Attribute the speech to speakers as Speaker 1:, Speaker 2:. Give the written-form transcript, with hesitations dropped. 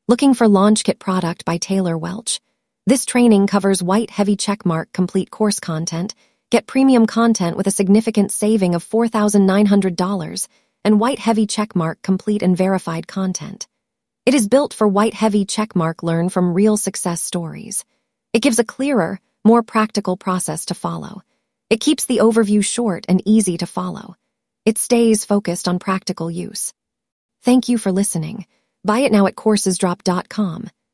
Speaker 1: Looking for Launch Kit product by Taylor Welch. This training covers white heavy checkmark complete course content, get premium content with a significant saving of $4,900, and white heavy checkmark complete and verified content. It is built for white heavy checkmark learn from real success stories. It gives a clearer, more practical process to follow. It keeps the overview short and easy to follow. It stays focused on practical use. Thank you for listening. Buy it now at coursesdrop.com.